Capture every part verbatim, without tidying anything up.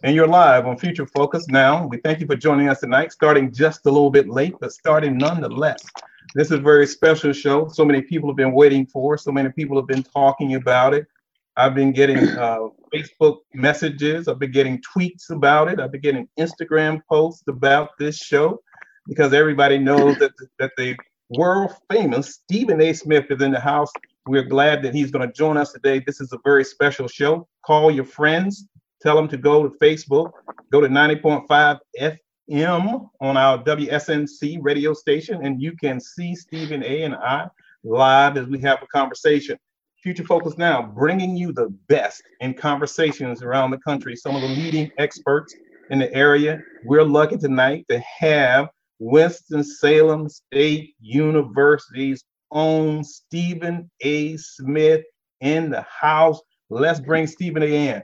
And you're live on Future Focus now. We thank you for joining us tonight, starting just a little bit late, but starting nonetheless. This is a very special show. So many people have been waiting for. So many people have been talking about it. I've been getting uh, Facebook messages. I've been getting tweets about it. I've been getting Instagram posts about this show because everybody knows that, that the world famous Stephen A. Smith is in the house. We're glad that he's going to join us today. This is a very special show. Call your friends. Tell them to go to Facebook, go to ninety point five F M on our W S N C radio station, and you can see Stephen A. and I live as we have a conversation. Future Focus Now, bringing you the best in conversations around the country, some of the leading experts in the area. We're lucky tonight to have Winston-Salem State University's own Stephen A. Smith in the house. Let's bring Stephen A. in.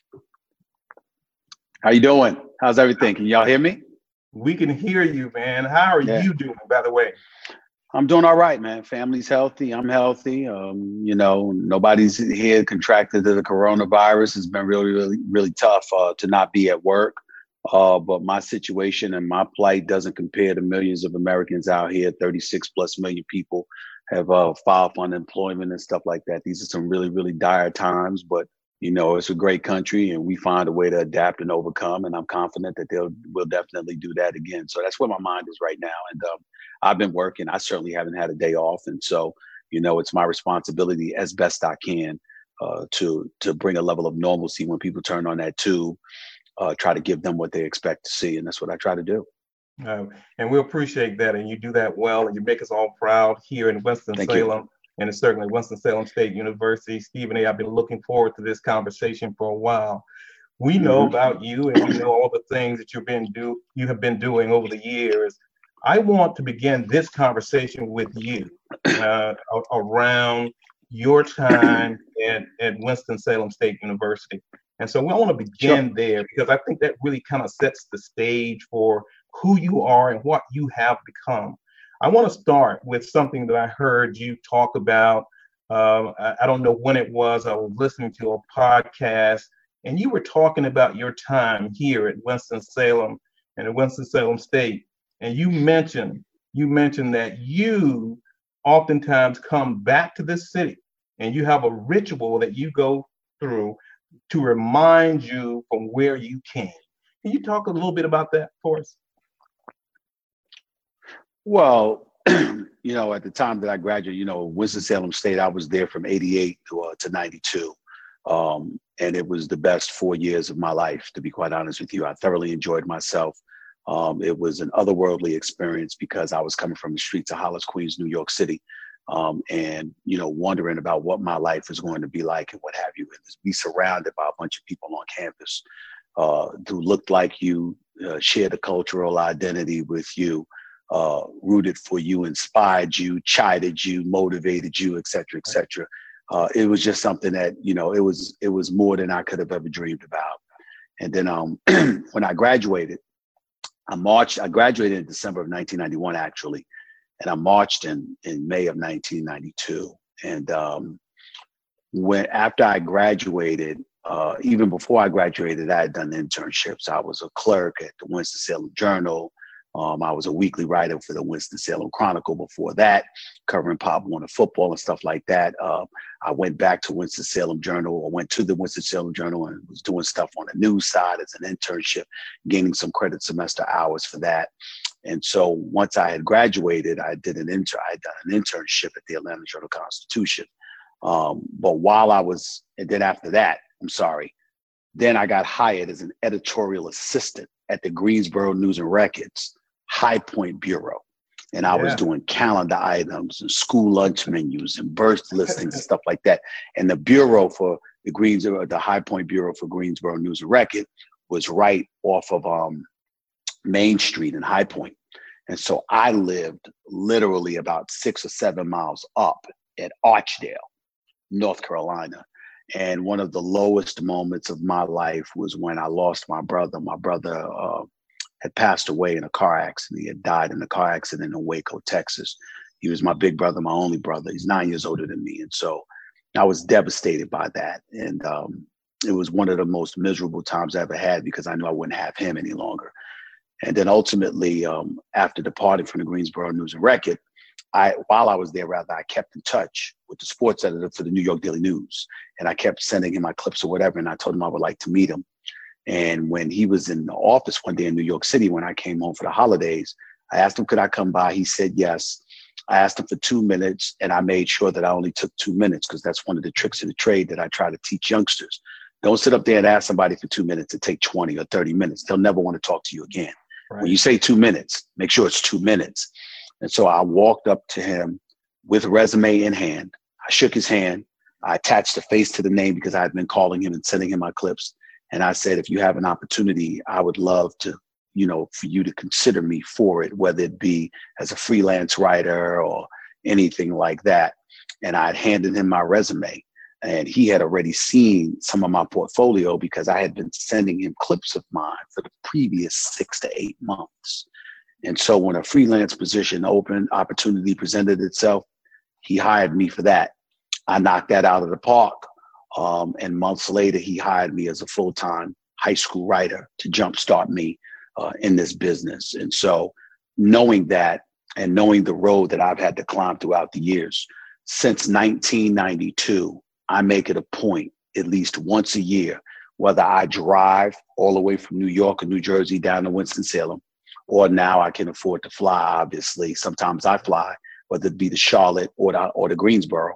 How you doing? How's everything? Can y'all hear me? We can hear you, man. How are yeah. you doing, by the way? I'm doing all right, man. Family's healthy. I'm healthy. Um, you know, nobody's here contracted to the coronavirus. It's been really, really, really tough uh, to not be at work. Uh, but my situation and my plight doesn't compare to millions of Americans out here. thirty-six plus million people have uh, filed for unemployment and stuff like that. These are some really, really dire times, but you know, it's a great country and we find a way to adapt and overcome. And I'm confident that they'll will definitely do that again. So that's where my mind is right now. And um, I've been working. I certainly haven't had a day off. And so, you know, it's my responsibility as best I can uh, to to bring a level of normalcy when people turn on that tube, uh, try to give them what they expect to see. And that's what I try to do. Uh, and we appreciate that. And you do that well. And you make us all proud here in Winston-Salem. And it's certainly Winston-Salem State University. Stephen A., I've been looking forward to this conversation for a while. We know mm-hmm. about you and we know all the things that you've been do you have been doing over the years. I want to begin this conversation with you uh, around your time at, at Winston-Salem State University. And so we want to begin sure. there because I think that really kind of sets the stage for who you are and what you have become. I want to start with something that I heard you talk about. Uh, I, I don't know when it was. I was listening to a podcast, and you were talking about your time here at Winston-Salem and at Winston-Salem State. And you mentioned you mentioned that you oftentimes come back to this city, and you have a ritual that you go through to remind you from where you came. Can you talk a little bit about that for us? Well, you know, at the time that I graduated, you know, Winston-Salem State, I was there from eighty-eight to, uh, to ninety-two. Um, and it was the best four years of my life, to be quite honest with you. I thoroughly enjoyed myself. Um, it was an otherworldly experience because I was coming from the streets of Hollis, Queens, New York City, um, and, you know, wondering about what my life was going to be like and what have you. And be surrounded by a bunch of people on campus uh, who looked like you, uh, shared a cultural identity with you. Uh, rooted for you, inspired you, chided you, motivated you, et cetera, et cetera. Uh, it was just something that, you know, it was it was more than I could have ever dreamed about. And then um, when I graduated, I marched, I graduated in December of nineteen ninety-one, actually, and I marched in, in May of nineteen ninety-two. And um, when after I graduated, uh, even before I graduated, I had done internships. I was a clerk at the Winston-Salem Journal. Um, I was a weekly writer for the Winston-Salem Chronicle before that, covering Pop Warner football and stuff like that. Uh, I went back to Winston-Salem Journal. I went to the Winston-Salem Journal and was doing stuff on the news side as an internship, gaining some credit semester hours for that. And so once I had graduated, I did an inter I had done an internship at the Atlanta Journal-Constitution. Um, but while I was, and then after that, I'm sorry, then I got hired as an editorial assistant at the Greensboro News and Records High Point Bureau. And I yeah. was doing calendar items and school lunch menus and birth listings and stuff like that. And the bureau for the Greensboro, the High Point Bureau for Greensboro News and Record was right off of um, Main Street in High Point. And so I lived literally about six or seven miles up at Archdale, North Carolina. And one of the lowest moments of my life was when I lost my brother. My brother uh, had passed away in a car accident. He had died in a car accident in Waco, Texas. He was my big brother, my only brother. He's nine years older than me. And so I was devastated by that. And um, it was one of the most miserable times I ever had because I knew I wouldn't have him any longer. And then ultimately, um, after departing from the Greensboro News and Record, I, while I was there, rather, I kept in touch with the sports editor for the New York Daily News. And I kept sending him my clips or whatever. And I told him I would like to meet him. And when he was in the office one day in New York City, when I came home for the holidays, I asked him, could I come by? He said yes. I asked him for two minutes, and I made sure that I only took two minutes because that's one of the tricks of the trade that I try to teach youngsters. Don't sit up there and ask somebody for two minutes to take twenty or thirty minutes. They'll never want to talk to you again. Right. When you say two minutes, make sure it's two minutes. And so I walked up to him with a resume in hand. I shook his hand. I attached the face to the name because I had been calling him and sending him my clips. And I said, if you have an opportunity, I would love to, you know, for you to consider me for it, whether it be as a freelance writer or anything like that. And I had handed him my resume. And he had already seen some of my portfolio because I had been sending him clips of mine for the previous six to eight months. And so when a freelance position open opportunity presented itself, he hired me for that. I knocked that out of the park. Um, and months later, he hired me as a full-time high school writer to jumpstart me uh, in this business. And so knowing that and knowing the road that I've had to climb throughout the years, since nineteen ninety-two, I make it a point at least once a year, whether I drive all the way from New York or New Jersey down to Winston-Salem, or now I can afford to fly, obviously. Sometimes I fly, whether it be to Charlotte or the, or the Greensboro.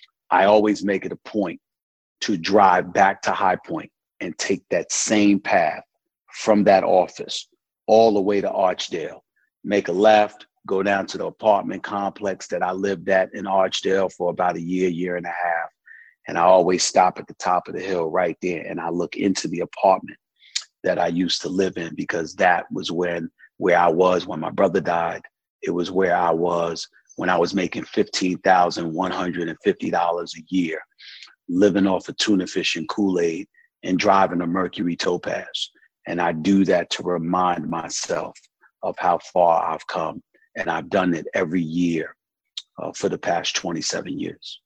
I always make it a point to drive back to High Point and take that same path from that office all the way to Archdale, make a left, go down to the apartment complex that I lived at in Archdale for about a year, year and a half. And I always stop at the top of the hill right there. And I look into the apartment that I used to live in because that was when where I was when my brother died. It was where I was when I was making fifteen thousand one hundred fifty dollars a year, living off of tuna fish and Kool-Aid and driving a Mercury Topaz. And I do that to remind myself of how far I've come. And I've done it every year uh, for the past twenty-seven years.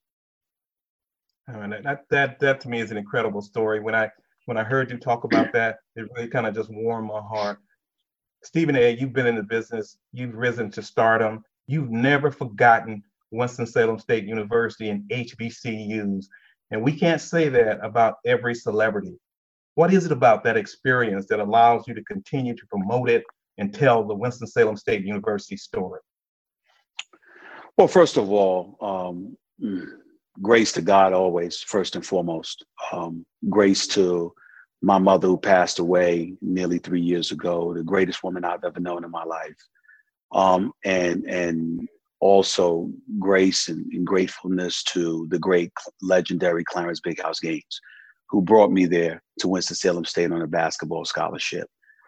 And that, that, that to me is an incredible story. When I, when I heard you talk about that, it really kind of just warmed my heart. Stephen A., you've been in the business, you've risen to stardom. You've never forgotten Winston-Salem State University and H B C Us. And we can't say that about every celebrity. What is it about that experience that allows you to continue to promote it and tell the Winston-Salem State University story? Well, first of all, um, grace to God always, first and foremost. Um, grace to my mother who passed away nearly three years ago, the greatest woman I've ever known in my life. Um, and and also grace and, and gratefulness to the great legendary Clarence Big House Gaines, who brought me there to Winston-Salem State on a basketball scholarship.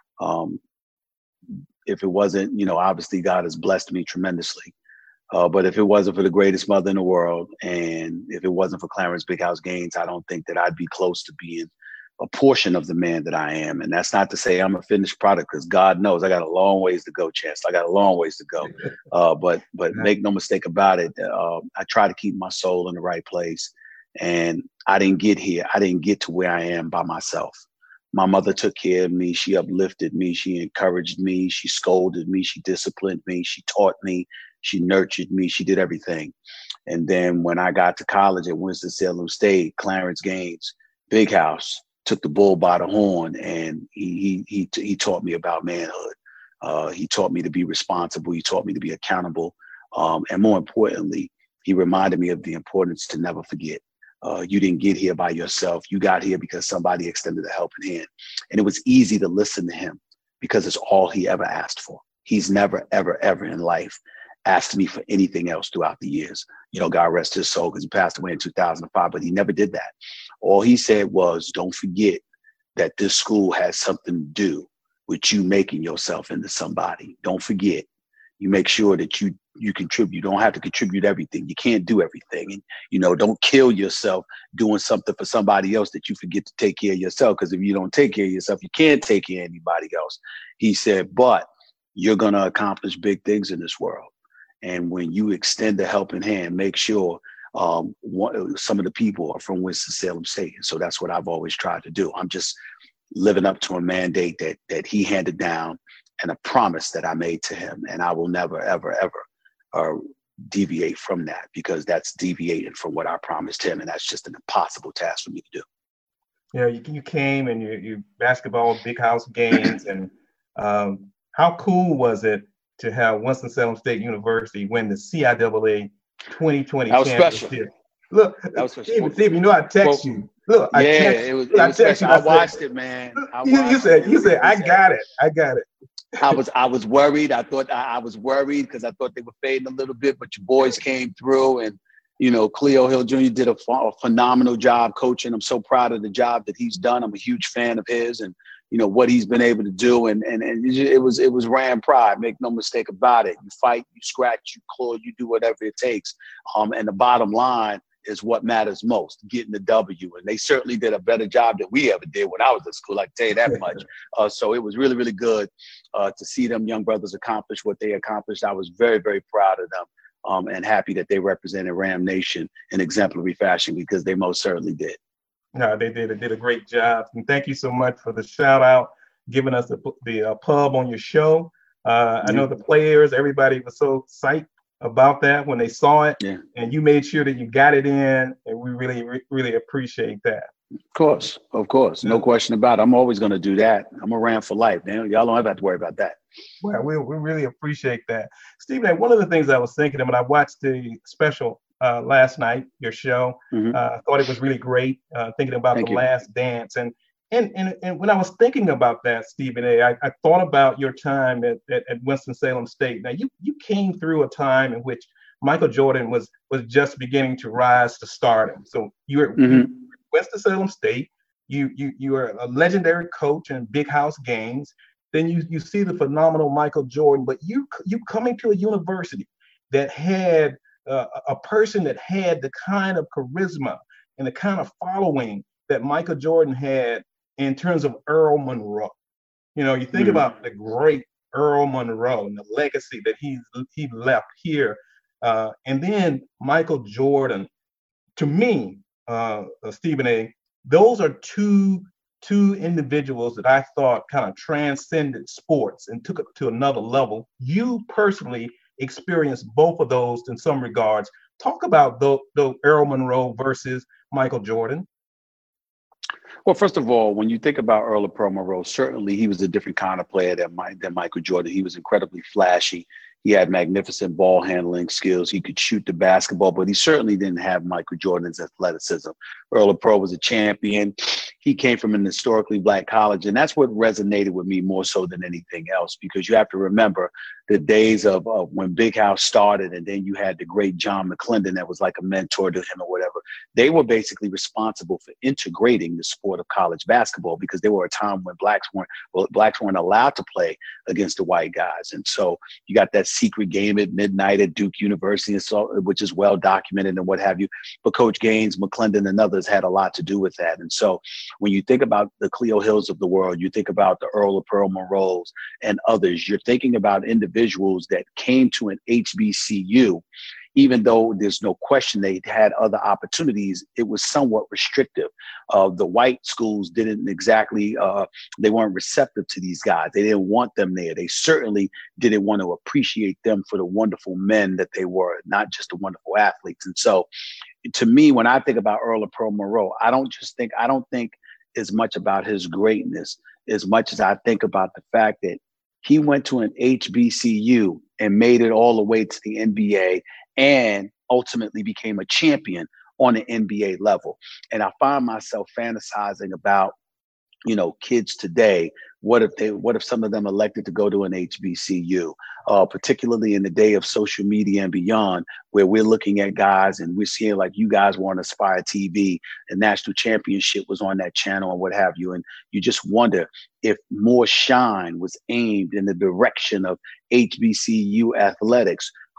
Um, if it wasn't, you know, obviously God has blessed me tremendously. Uh, but if it wasn't for the greatest mother in the world, and if it wasn't for Clarence Big House Gaines, I don't think that I'd be close to being a portion of the man that I am. And that's not to say I'm a finished product, because God knows I got a long ways to go, Chance. I got a long ways to go. Uh, but but make no mistake about it, uh, I try to keep my soul in the right place. And I didn't get here. I didn't get to where I am by myself. My mother took care of me. She uplifted me. She encouraged me. She scolded me. She disciplined me. She taught me. She nurtured me. She did everything. And then when I got to college at Winston-Salem State, Clarence Gaines, Big House, took the bull by the horn, and he he he, he taught me about manhood. Uh, he taught me to be responsible. He taught me to be accountable. Um, and more importantly, he reminded me of the importance to never forget. Uh, you didn't get here by yourself. You got here because somebody extended a helping hand. And it was easy to listen to him because it's all he ever asked for. He's never, ever, ever in life asked me for anything else throughout the years. You know, God rest his soul, because he passed away in two thousand five, but he never did that. All he said was, don't forget that this school has something to do with you making yourself into somebody. Don't forget. You make sure that you you contribute. You don't have to contribute everything. You can't do everything. And, you know, don't kill yourself doing something for somebody else that you forget to take care of yourself. Because if you don't take care of yourself, you can't take care of anybody else. He said, but you're going to accomplish big things in this world. And when you extend a helping hand, make sure um, one, some of the people are from Winston-Salem State. And so that's what I've always tried to do. I'm just living up to a mandate that that he handed down and a promise that I made to him. And I will never, ever, ever uh, deviate from that, because that's deviating from what I promised him. And that's just an impossible task for me to do. You know, you, you came and you, you basketball, big house games. And um, how cool was it to have Winston-Salem State University win the C I A A twenty twenty that was championship? Special. Look, that was special. Steve, Steve, you know I text well, you. Look, I yeah, text, it was. look, It I, was text special. you, I, I watched said, it, man. I you, you said, you said, I got it, I got it. I was, I was worried. I thought I, I was worried because I thought they were fading a little bit, but your boys came through, and you know, Cleo Hill Junior did a, a phenomenal job coaching. I'm so proud of the job that he's done. I'm a huge fan of his, and you know what he's been able to do, and and and it was it was Ram Pride. Make no mistake about it. You fight, you scratch, you claw, you do whatever it takes. Um, and the bottom line is what matters most, getting the W. And they certainly did a better job than we ever did when I was at school, I can tell you that much. Uh, so it was really, really good uh, to see them young brothers accomplish what they accomplished. I was very, very proud of them um, and happy that they represented Ram Nation in exemplary fashion, because they most certainly did. No, they did, they did a great job. And thank you so much for the shout out, giving us the, the uh, pub on your show. Uh, I know the players, everybody was so psyched about that when they saw it, yeah. and you made sure that you got it in, and we really, re- really appreciate that. Of course, of course, no question about it. I'm always going to do that. I'm a Ram for life, man. Y'all don't ever have to worry about that. Well, we we really appreciate that, Stephen. One of the things I was thinking of when I watched the special uh, last night, your show, mm-hmm. uh, I thought it was really great. Uh, thinking about Thank the you. Last Dance, and and and and when I was thinking about that, Stephen A., I, I thought about your time at, at, at Winston-Salem State. Now, you you came through a time in which Michael Jordan was was just beginning to rise to stardom. So you were mm-hmm. Winston-Salem State. You you you are a legendary coach in big house games. Then you you see the phenomenal Michael Jordan. But you you coming to a university that had uh, a person that had the kind of charisma and the kind of following that Michael Jordan had in terms of Earl Monroe. You know, you think mm-hmm. about the great Earl Monroe and the legacy that he he left here. Uh, and then Michael Jordan, to me, uh, uh, Stephen A., those are two two individuals that I thought kind of transcended sports and took it to another level. You personally experienced both of those in some regards. Talk about the, the Earl Monroe versus Michael Jordan. Well, first of all, when you think about Earl of Pearl Monroe, certainly he was a different kind of player than, my, than Michael Jordan. He was incredibly flashy. He had magnificent ball handling skills. He could shoot the basketball, but he certainly didn't have Michael Jordan's athleticism. Earl of Pearl was a champion. He came from an historically Black college, and that's what resonated with me more so than anything else, because you have to remember the days of, of when Big House started, and then you had the great John McClendon that was like a mentor to him or whatever. They were basically responsible for integrating the sport of college basketball, because there were a time when blacks weren't well, blacks weren't allowed to play against the white guys. And so you got that secret game at midnight at Duke University, and so, which is well documented and what have you. But Coach Gaines, McClendon, and others had a lot to do with that. And so when you think about the Cleo Hills of the world, you think about the Earl of Pearl Monroes and others, you're thinking about individuals that came to an H B C U. Even though there's no question they had other opportunities, it was somewhat restrictive. Uh, the white schools didn't exactly, uh, they weren't receptive to these guys. They didn't want them there. They certainly didn't want to appreciate them for the wonderful men that they were, not just the wonderful athletes. And so to me, when I think about Earl of Pearl Monroe, I don't just think, I don't think as much about his greatness as much as I think about the fact that he went to an H B C U and made it all the way to the N B A and ultimately became a champion on an N B A level. And I find myself fantasizing about, you know, kids today. What if they, what if some of them elected to go to an H B C U, uh, particularly in the day of social media and beyond, where we're looking at guys and we're seeing like you guys were on Aspire T V, the national championship was on that channel and what have you. And you just wonder if more shine was aimed in the direction of H B C U athletics,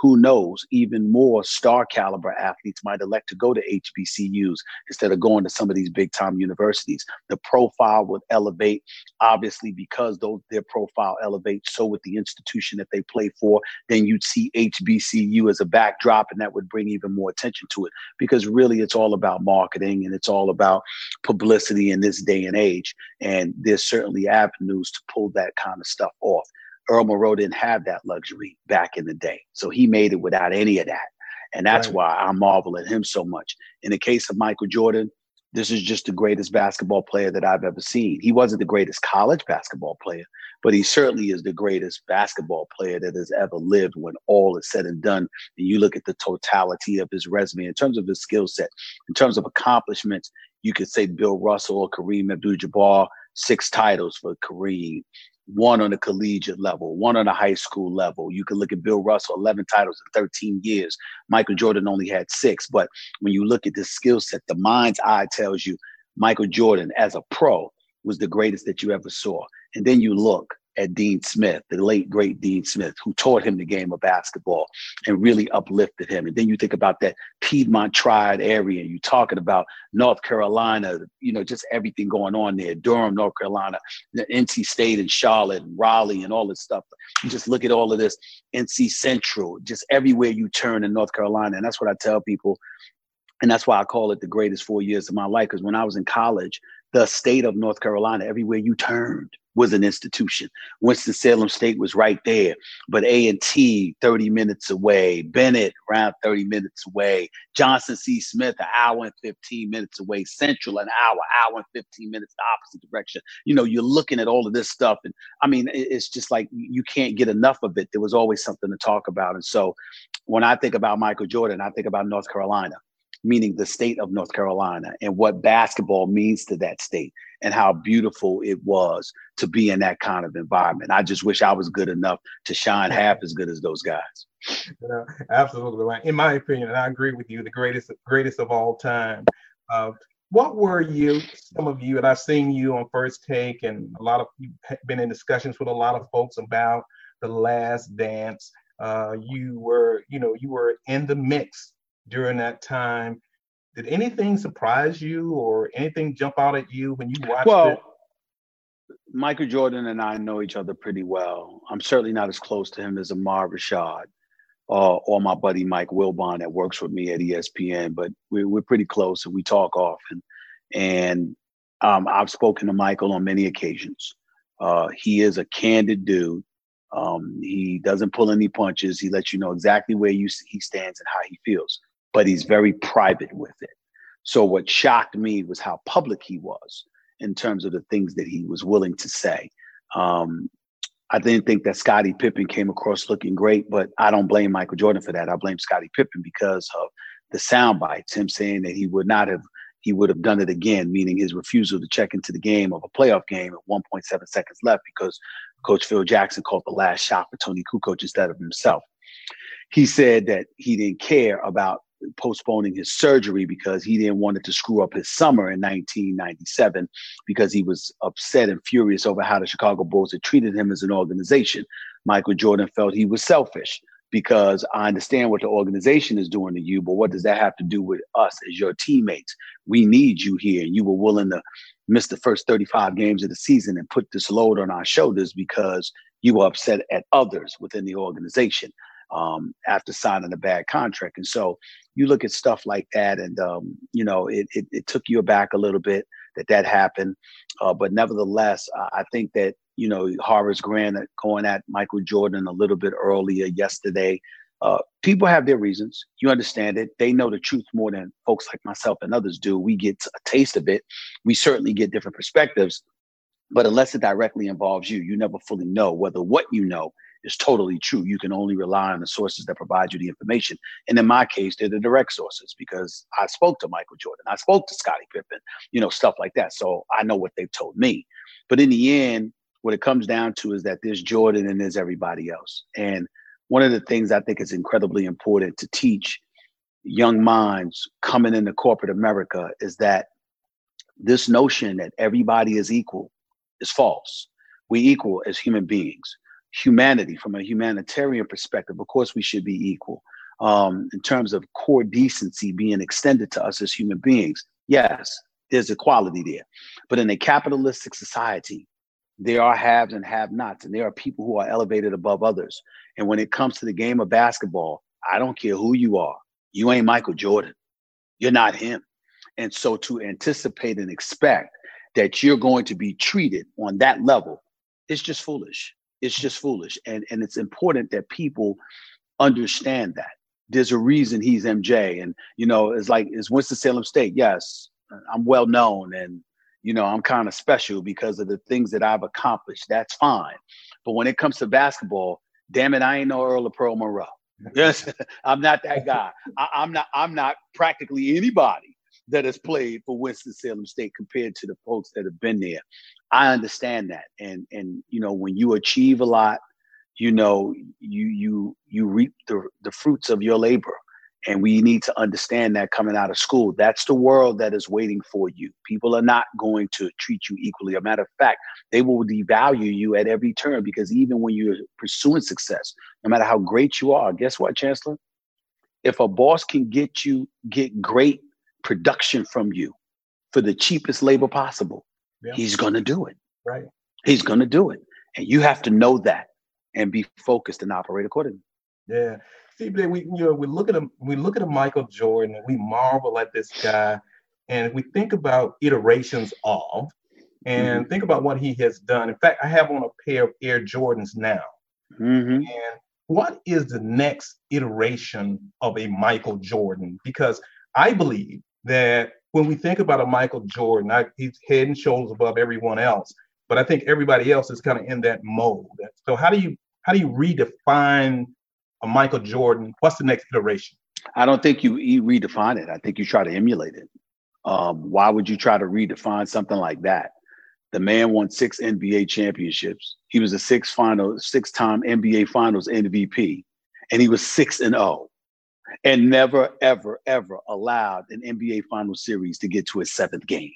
who knows, even more star caliber athletes might elect to go to H B C Us instead of going to some of these big time universities. The profile would elevate, obviously, because those, their profile elevates, so with the institution that they play for, then you'd see H B C U as a backdrop, and that would bring even more attention to it, because really it's all about marketing and it's all about publicity in this day and age. And there's certainly avenues to pull that kind of stuff off. Earl Monroe didn't have that luxury back in the day. So he made it without any of that. And that's right. Why I marvel at him so much. In the case of Michael Jordan, this is just the greatest basketball player that I've ever seen. He wasn't the greatest college basketball player, but he certainly is the greatest basketball player that has ever lived when all is said and done. And you look at the totality of his resume in terms of his skill set, in terms of accomplishments, you could say Bill Russell or Kareem Abdul-Jabbar, six titles for Kareem, one on the collegiate level, one on the high school level. You can look at Bill Russell, eleven titles in thirteen years. Michael Jordan only had six. But when you look at the skill set, the mind's eye tells you Michael Jordan as a pro was the greatest that you ever saw. And then you look at Dean Smith, the late, great Dean Smith, who taught him the game of basketball and really uplifted him. And then you think about that Piedmont Triad area, and you're talking about North Carolina, you know, just everything going on there, Durham, North Carolina, the N C State and Charlotte and Raleigh and all this stuff. You just look at all of this, N C Central, just everywhere you turn in North Carolina. And that's what I tell people. And that's why I call it the greatest four years of my life, because when I was in college, the state of North Carolina, everywhere you turned was an institution. Winston-Salem State was right there, but A and T thirty minutes away, Bennett around thirty minutes away, Johnson C. Smith an hour and fifteen minutes away, Central an hour, hour and fifteen minutes the opposite direction. You know, you're looking at all of this stuff, and I mean, it's just like you can't get enough of it. There was always something to talk about. And so when I think about Michael Jordan, I think about North Carolina, meaning the state of North Carolina, and what basketball means to that state and how beautiful it was to be in that kind of environment. I just wish I was good enough to shine half as good as those guys. Yeah, absolutely right. In my opinion, and I agree with you, the greatest, greatest of all time. Uh, what were you, some of you, and I've seen you on First Take, and a lot of you have been in discussions with a lot of folks about The Last Dance. Uh, you were, you know, you were in the mix during that time. Did anything surprise you or anything jump out at you when you watched well, it? Michael Jordan and I know each other pretty well. I'm certainly not as close to him as Ahmad Rashad uh, or my buddy Mike Wilbon that works with me at E S P N, but we're, we're pretty close and we talk often. And um, I've spoken to Michael on many occasions. Uh, he is a candid dude. Um, he doesn't pull any punches. He lets you know exactly where you, he stands and how he feels, but he's very private with it. So what shocked me was how public he was in terms of the things that he was willing to say. Um, I didn't think that Scottie Pippen came across looking great, but I don't blame Michael Jordan for that. I blame Scottie Pippen because of the sound bites, him saying that he would not have, he would have done it again, meaning his refusal to check into the game of a playoff game at one point seven seconds left because Coach Phil Jackson called the last shot for Tony Kukoc instead of himself. He said that he didn't care about postponing his surgery because he didn't want it to screw up his summer in nineteen ninety-seven because he was upset and furious over how the Chicago Bulls had treated him as an organization. Michael Jordan felt he was selfish because I understand what the organization is doing to you, but what does that have to do with us as your teammates? We need you here. And you were willing to miss the first thirty-five games of the season and put this load on our shoulders because you were upset at others within the organization um, after signing a bad contract. And so you look at stuff like that and, um, you know, it, it, it took you aback a little bit that that happened. Uh, but nevertheless, I think that, you know, Horace Grant going at Michael Jordan a little bit earlier yesterday. Uh, people have their reasons. You understand it. They know the truth more than folks like myself and others do. We get a taste of it. We certainly get different perspectives. But unless it directly involves you, you never fully know whether what you know is totally true. You can only rely on the sources that provide you the information. And in my case, they're the direct sources because I spoke to Michael Jordan. I spoke to Scottie Pippen, you know, stuff like that. So I know what they've told me. But in the end, what it comes down to is that there's Jordan and there's everybody else. And one of the things I think is incredibly important to teach young minds coming into corporate America is that this notion that everybody is equal is false. We equal as human beings. humanity, from a humanitarian perspective, of course, we should be equal. Um, in terms of core decency being extended to us as human beings, yes, there's equality there. But in a capitalistic society, there are haves and have-nots, and there are people who are elevated above others. And when it comes to the game of basketball, I don't care who you are. You ain't Michael Jordan. You're not him. And so to anticipate and expect that you're going to be treated on that level, it's just foolish. It's just foolish. And, and it's important that people understand that. There's a reason he's M J. And, you know, it's like, it's Winston-Salem State. Yes, I'm well known and, you know, I'm kind of special because of the things that I've accomplished. That's fine. But when it comes to basketball, damn it, I ain't no Earl of Pearl Monroe. Yes, I'm not that guy. I, I'm not, I'm not practically anybody that has played for Winston-Salem State compared to the folks that have been there. I understand that. And, and, you know, when you achieve a lot, you know, you, you, you reap the, the fruits of your labor. And we need to understand that coming out of school. That's the world that is waiting for you. People are not going to treat you equally. A matter of fact, they will devalue you at every turn, because even when you're pursuing success, no matter how great you are, guess what, Chancellor? If a boss can get you, get great production from you for the cheapest labor possible, yeah, he's going to do it. Right. He's going to do it. And you have to know that and be focused and operate accordingly. Yeah. See, we, you know, we look at him, we look at a Michael Jordan and we marvel at this guy, and we think about iterations of, and mm-hmm. think about what he has done. In fact, I have on a pair of Air Jordans now. Mm-hmm. And what is the next iteration of a Michael Jordan? Because I believe that when we think about a Michael Jordan, I, he's head and shoulders above everyone else, but I think everybody else is kind of in that mode. So how do you how do you redefine a Michael Jordan? What's the next iteration? I don't think you, you redefine it. I think you try to emulate it. Um, why would you try to redefine something like that? The man won six N B A championships. He was a six final, six-time N B A Finals M V P, and he was six and zero, and never, ever, ever allowed an N B A Final series to get to a seventh game.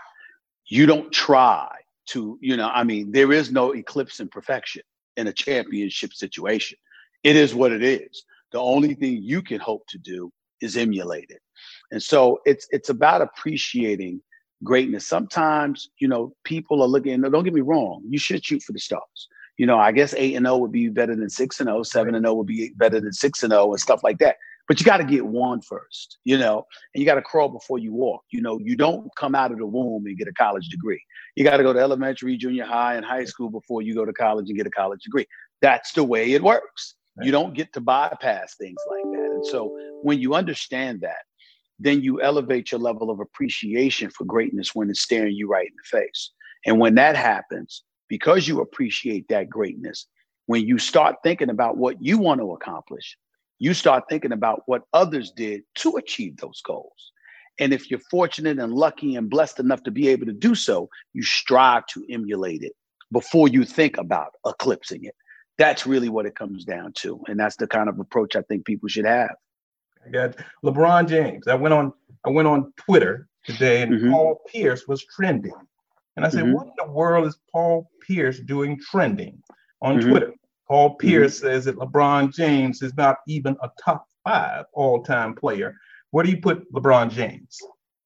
You don't try to, you know, I mean, there is no eclipse in perfection in a championship situation. It is what it is. The only thing you can hope to do is emulate it. And so it's it's about appreciating greatness. Sometimes, you know, people are looking, don't get me wrong, you should shoot for the stars. You know, I guess eight and oh would be better than six and oh, seven and oh would be better than six and oh and stuff like that. But you got to get one first, you know, and you got to crawl before you walk. You know, you don't come out of the womb and get a college degree. You got to go to elementary, junior high, and high school before you go to college and get a college degree. That's the way it works. You don't get to bypass things like that. And so when you understand that, then you elevate your level of appreciation for greatness when it's staring you right in the face. And when that happens, because you appreciate that greatness, when you start thinking about what you want to accomplish, you start thinking about what others did to achieve those goals. And if you're fortunate and lucky and blessed enough to be able to do so, you strive to emulate it before you think about eclipsing it. That's really what it comes down to. And that's the kind of approach I think people should have. I got LeBron James. I went on I went on Twitter today, and mm-hmm. Paul Pierce was trending. And I said, mm-hmm. what in the world is Paul Pierce doing trending on mm-hmm. Twitter? Paul Pierce mm-hmm. says that LeBron James is not even a top five all-time player. Where do you put LeBron James?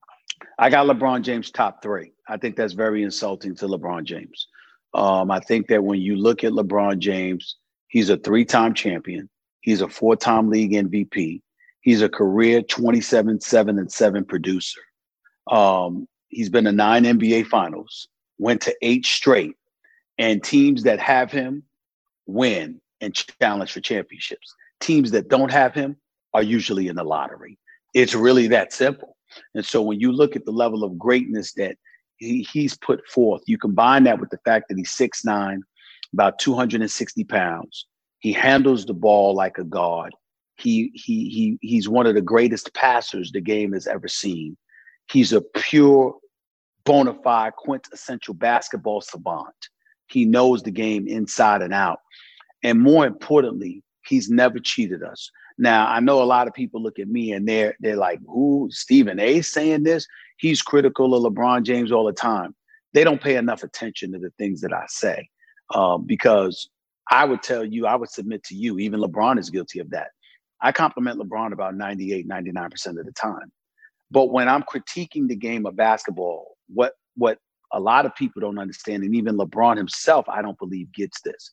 I got LeBron James top three. I think that's very insulting to LeBron James. Um, I think that when you look at LeBron James, he's a three-time champion. He's a four-time league M V P. He's a career twenty-seven, seven, and seven producer. Um, he's been to nine N B A finals, went to eight straight, and teams that have him win and challenge for championships. Teams that don't have him are usually in the lottery. It's really that simple. And so when you look at the level of greatness that he, he's put forth, you combine that with the fact that he's six nine, about two hundred sixty pounds. He handles the ball like a guard. He he he he's one of the greatest passers the game has ever seen. He's a pure, bona fide, quintessential basketball savant. He knows the game inside and out. And more importantly, he's never cheated us. Now, I know a lot of people look at me and they're they're like, "Ooh, Stephen A. saying this? He's critical of LeBron James all the time." They don't pay enough attention to the things that I say, um, because I would tell you, I would submit to you, even LeBron is guilty of that. I compliment LeBron about ninety-eight, ninety-nine percent of the time. But when I'm critiquing the game of basketball, what what a lot of people don't understand, and even LeBron himself, I don't believe gets this.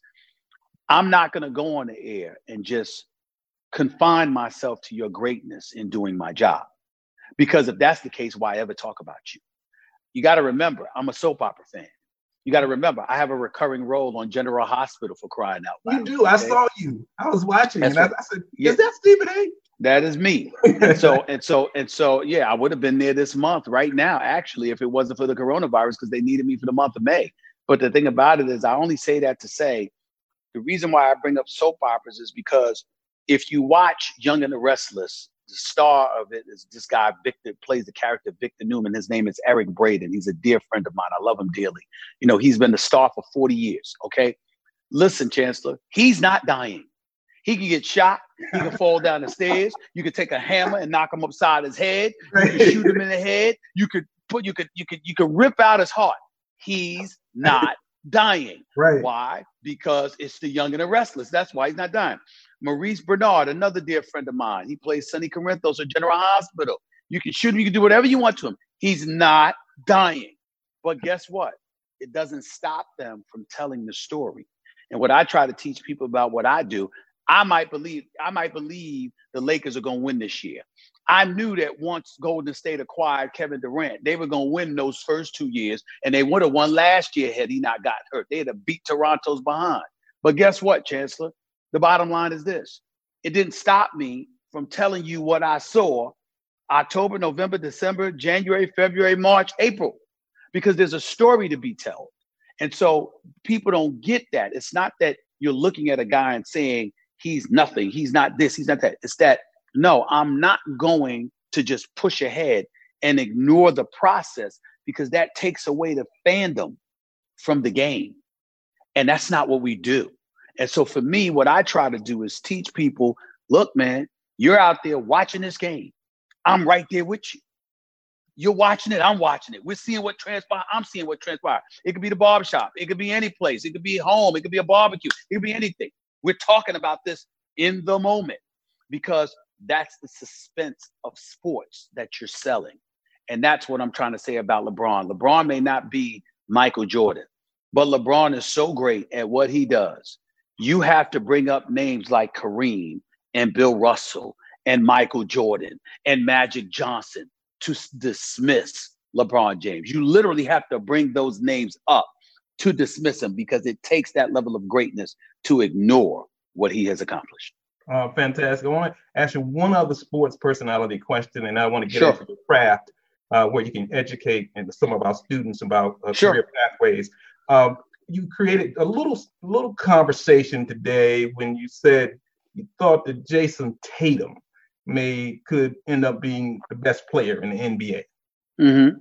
I'm not going to go on the air and just confine myself to your greatness in doing my job. Because if that's the case, why ever talk about you? You got to remember, I'm a soap opera fan. You got to remember, I have a recurring role on General Hospital, for crying out loud. You do. I okay? saw you. I was watching, That's and right. I, I said, "Is yeah. that Stephen A?" That is me. And so, and so, and so, yeah, I would have been there this month right now, actually, if it wasn't for the coronavirus, because they needed me for the month of May. But the thing about it is, I only say that to say, the reason why I bring up soap operas is because if you watch Young and the Restless, the star of it is this guy, Victor, plays the character Victor Newman. His name is Eric Braeden. He's a dear friend of mine. I love him dearly. You know, he's been the star for forty years, okay? Listen, Chancellor, he's not dying. He can get shot. He can fall down the stairs. You could take a hammer and knock him upside his head. You can shoot him in the head. You could put, you could, you could, you could rip out his heart. He's not dying. Right. Why? Because it's the Young and the Restless. That's why he's not dying. Maurice Bernard, another dear friend of mine. He plays Sonny Corinthos at General Hospital. You can shoot him. You can do whatever you want to him. He's not dying. But guess what? It doesn't stop them from telling the story. And what I try to teach people about what I do, I might believe, I might believe the Lakers are going to win this year. I knew that once Golden State acquired Kevin Durant, they were going to win those first two years, and they would have won last year had he not got hurt. They'd have beat Toronto's behind. But guess what, Chancellor? The bottom line is this. It didn't stop me from telling you what I saw October, November, December, January, February, March, April, because there's a story to be told. And so people don't get that. It's not that you're looking at a guy and saying, he's nothing, he's not this, he's not that. It's that, no, I'm not going to just push ahead and ignore the process, because that takes away the fandom from the game. And that's not what we do. And so for me, what I try to do is teach people, look, man, you're out there watching this game. I'm right there with you. You're watching it, I'm watching it. We're seeing what transpired, I'm seeing what transpired. It could be the barbershop, it could be any place, it could be home, it could be a barbecue, it could be anything. We're talking about this in the moment, because that's the suspense of sports that you're selling. And that's what I'm trying to say about LeBron. LeBron may not be Michael Jordan, but LeBron is so great at what he does. You have to bring up names like Kareem and Bill Russell and Michael Jordan and Magic Johnson to s- dismiss LeBron James. You literally have to bring those names up to dismiss him, because it takes that level of greatness to ignore what he has accomplished. Uh, fantastic. I want to ask you one other sports personality question, and I want to get Sure. into the craft uh, where you can educate and some of our students about uh, Sure. career pathways. Um, you created a little little conversation today when you said you thought that Jason Tatum may could end up being the best player in the N B A. Mm-hmm.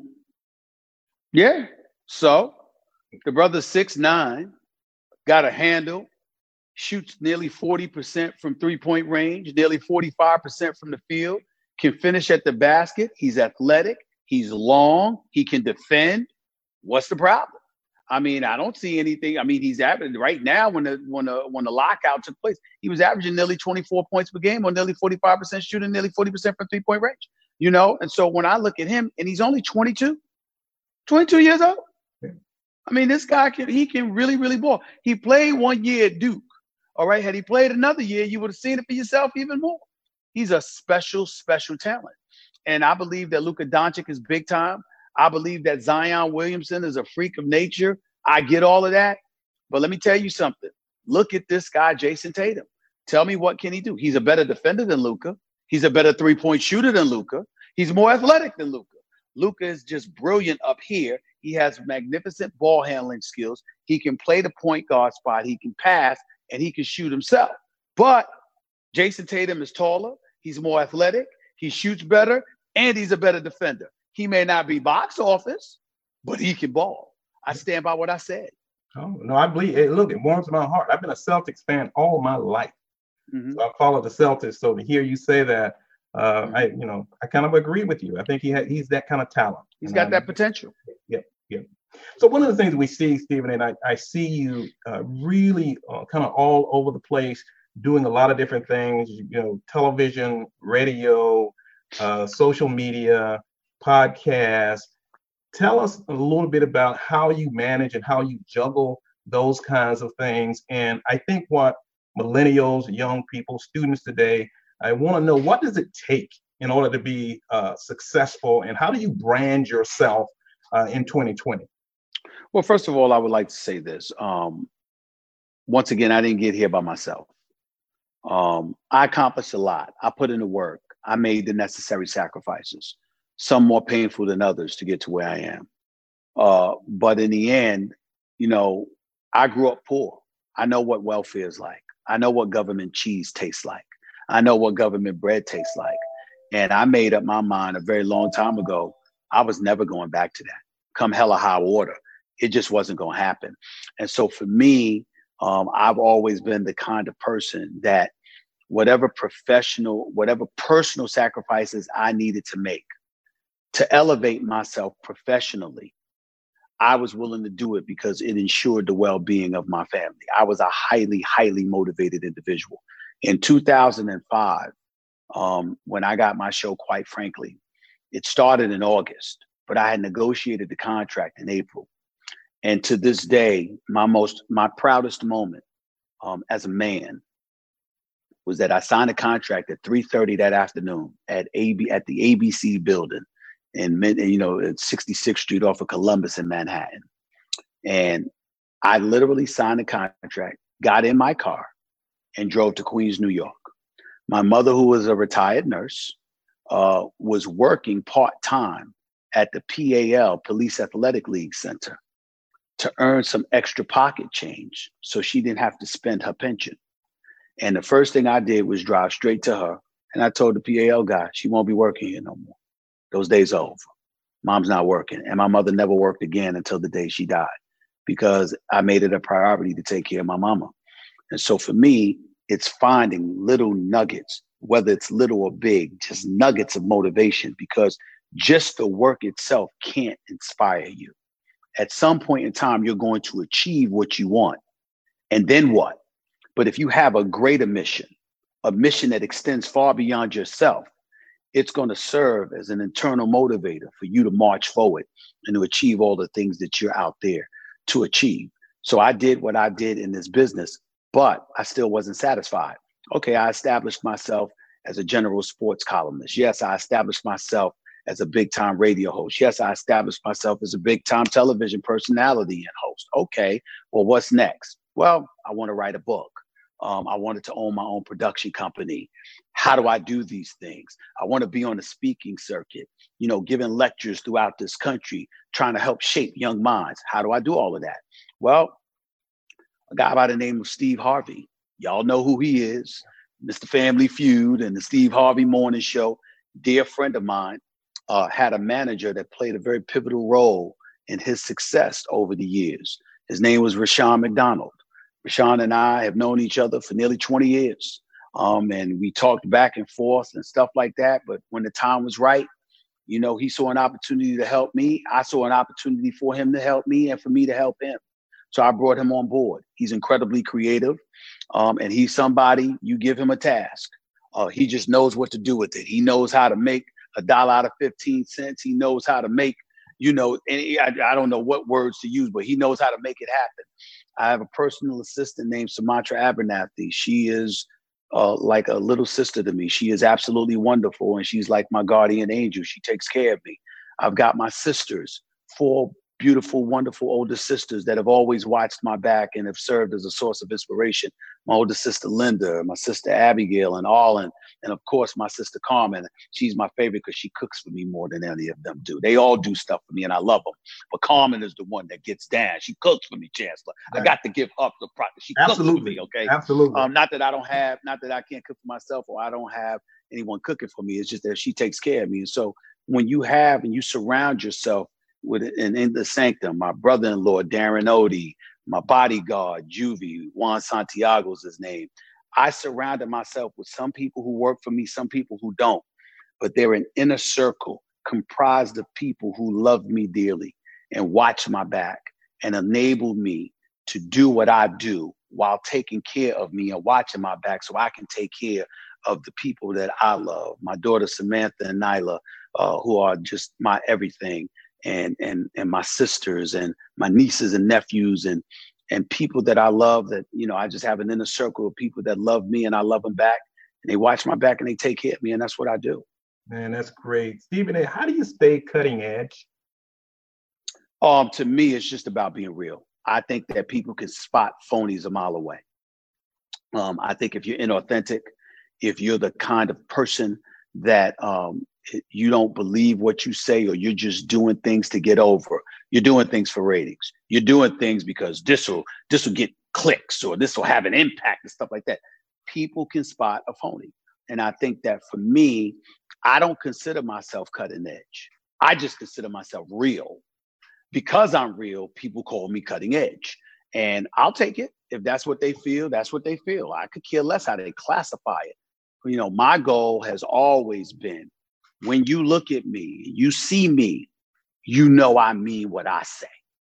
Yeah. So the brother's six nine, got a handle, shoots nearly forty percent from three-point range, nearly forty-five percent from the field, can finish at the basket. He's athletic. He's long. He can defend. What's the problem? I mean, I don't see anything. I mean, he's averaging right now when the when the when the lockout took place, he was averaging nearly twenty-four points per game, or nearly forty-five percent shooting, nearly forty percent from three-point range. You know, and so when I look at him, and he's only twenty-two, twenty-two years old. Yeah. I mean, this guy can he can really, really ball. He played one year at Duke. All right. Had he played another year, you would have seen it for yourself even more. He's a special, special talent. And I believe that Luka Doncic is big time. I believe that Zion Williamson is a freak of nature. I get all of that. But let me tell you something. Look at this guy, Jason Tatum. Tell me, what can he do? He's a better defender than Luka. He's a better three-point shooter than Luka. He's more athletic than Luka. Luka is just brilliant up here. He has magnificent ball handling skills. He can play the point guard spot. He can pass, and he can shoot himself. But Jason Tatum is taller. He's more athletic. He shoots better, and he's a better defender. He may not be box office, but he can ball. I stand by what I said. Oh, no, I believe it. Look, it warms my heart. I've been a Celtics fan all my life. Mm-hmm. So I follow the Celtics. So to hear you say that, uh, mm-hmm. I, you know, I kind of agree with you. I think he ha- he's that kind of talent. He's got I, that potential. Yeah, yeah. So one of the things we see, Stephen, and I, I see you uh, really uh, kind of all over the place, doing a lot of different things, you know, television, radio, uh, social media, podcasts. Tell us a little bit about how you manage and how you juggle those kinds of things. And I think what millennials, young people, students today, I want to know, what does it take in order to be uh, successful, and how do you brand yourself uh, in twenty twenty? Well, first of all, I would like to say this. Um, once again, I didn't get here by myself. Um, I accomplished a lot. I put in the work. I made the necessary sacrifices, some more painful than others, to get to where I am. Uh, but in the end, you know, I grew up poor. I know what welfare is like. I know what government cheese tastes like. I know what government bread tastes like. And I made up my mind a very long time ago. I was never going back to that. Come hell or high water, it just wasn't going to happen. And so for me, um, I've always been the kind of person that whatever professional, whatever personal sacrifices I needed to make to elevate myself professionally, I was willing to do it because it ensured the well-being of my family. I was a highly, highly motivated individual. In two thousand five, um, when I got my show, quite frankly, it started in August, but I had negotiated the contract in April. And to this day, my most, my proudest moment um, as a man was that I signed a contract at three thirty that afternoon at A B at the A B C building in mid, you know, at sixty-sixth Street off of Columbus in Manhattan. And I literally signed a contract, got in my car, and drove to Queens, New York. My mother, who was a retired nurse, uh, was working part-time at the P A L, Police Athletic League Center, to earn some extra pocket change so she didn't have to spend her pension. And the first thing I did was drive straight to her. And I told the P A L guy, she won't be working here no more. Those days are over. Mom's not working. And my mother never worked again until the day she died, because I made it a priority to take care of my mama. And so for me, it's finding little nuggets, whether it's little or big, just nuggets of motivation, because just the work itself can't inspire you. At some point in time, you're going to achieve what you want. And then what? But if you have a greater mission, a mission that extends far beyond yourself, it's going to serve as an internal motivator for you to march forward and to achieve all the things that you're out there to achieve. So I did what I did in this business, but I still wasn't satisfied. Okay, I established myself as a general sports columnist. Yes, I established myself as a big time radio host. Yes, I established myself as a big time television personality and host. Okay, well, what's next? Well, I want to write a book. Um, I wanted to own my own production company. How do I do these things? I want to be on the speaking circuit, you know, giving lectures throughout this country, trying to help shape young minds. How do I do all of that? Well, a guy by the name of Steve Harvey, y'all know who he is, Mister Family Feud and the Steve Harvey Morning Show, dear friend of mine, uh, had a manager that played a very pivotal role in his success over the years. His name was Rushion McDonald. Rushion and I have known each other for nearly twenty years. Um, and we talked back and forth and stuff like that. But when the time was right, you know, he saw an opportunity to help me. I saw an opportunity for him to help me and for me to help him. So I brought him on board. He's incredibly creative. Um, and he's somebody, you give him a task. Uh, he just knows what to do with it. He knows how to make a dollar out of fifteen cents. He knows how to make, you know, and he, I, I don't know what words to use, but he knows how to make it happen. I have a personal assistant named Sumatra Abernathy. She is uh, like a little sister to me. She is absolutely wonderful, and she's like my guardian angel. She takes care of me. I've got my sisters, four beautiful, wonderful older sisters that have always watched my back and have served as a source of inspiration. My older sister, Linda, my sister, Abigail, and Arlen, and of course, my sister, Carmen. She's my favorite because she cooks for me more than any of them do. They all do stuff for me, and I love them. But Carmen is the one that gets down. She cooks for me, Chancellor. Right. I got to give up the product. She Absolutely. cooks for me, okay? Absolutely. Um, not that I don't have, not that I can't cook for myself or I don't have anyone cooking for me. It's just that she takes care of me. And so when you have and you surround yourself with an in the sanctum, my brother-in-law, Darren Odie, my bodyguard, Juvie, Juan Santiago's his name. I surrounded myself with some people who work for me, some people who don't, but they're an inner circle comprised of people who love me dearly. and watched my back and enabled me to do what I do while taking care of me and watching my back so I can take care of the people that I love, my daughter Samantha and Nyla, uh, who are just my everything, and and and my sisters and my nieces and nephews and and people that I love that, you know, I just have an inner circle of people that love me and I love them back, and they watch my back and they take care of me, and that's what I do. Man, that's great. Stephen A., how do you stay cutting edge? Um, to me, it's just about being real. I think that people can spot phonies a mile away. Um, I think if you're inauthentic, if you're the kind of person that um, you don't believe what you say, or you're just doing things to get over, you're doing things for ratings, you're doing things because this will this will get clicks or this will have an impact and stuff like that, people can spot a phony. And I think that for me, I don't consider myself cutting edge. I just consider myself real. Because I'm real, people call me cutting edge. And I'll take it. If that's what they feel, that's what they feel. I could care less how they classify it. You know, my goal has always been, when you look at me, you see me, you know I mean what I say.